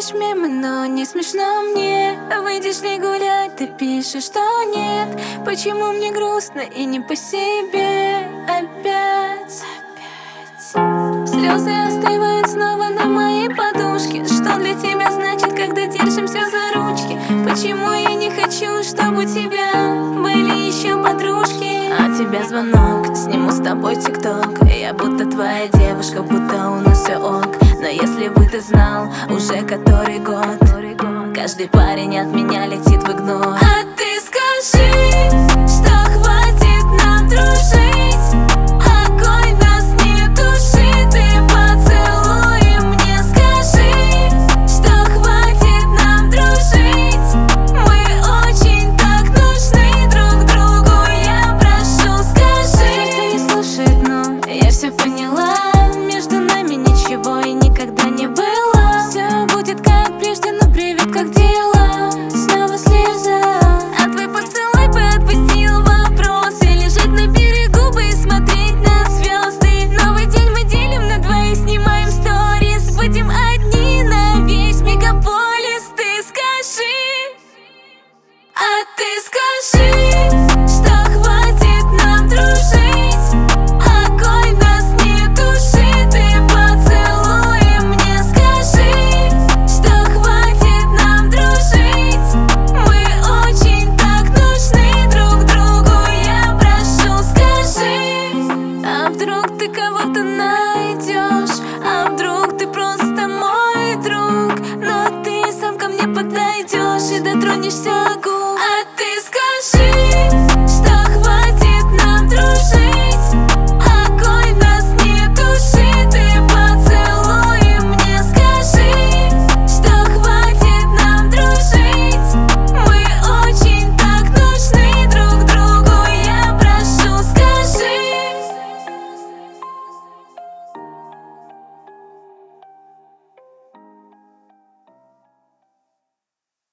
пишешь мемы, но не смешно мне. Выйдешь ли гулять, ты пишешь, что нет. Почему мне грустно и не по себе опять? Слезы остывают снова на моей подушке. Что для тебя значит, когда держимся за ручки? Почему я не хочу, чтобы у тебя были еще подружки? А тебя звонок, сниму с тобой тикток. Я будто твоя девушка, будто у нас все ок. Но если бы ты знал, уже который год каждый парень от меня летит в игнор. А ты